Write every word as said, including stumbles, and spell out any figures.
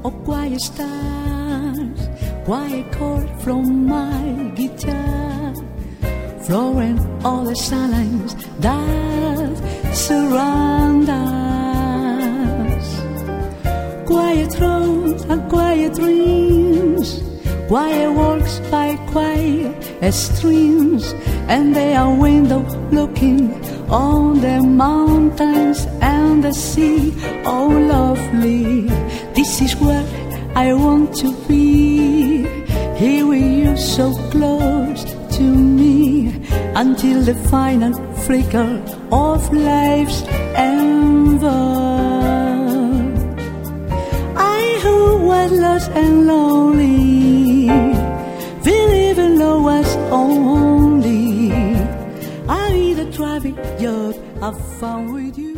of quiet stars, quiet chord from my guitar, flooring all the silence that surround us. Quiet roads and quiet dreams, quiet walks by quiet streams, and they are window looking on the mountains and the sea. Oh lovely, this is where I want to be, here with you so close to me, until the final flicker of life's ember. I who was lost and lonely, believing love was only, I be the traffic judge I found with you.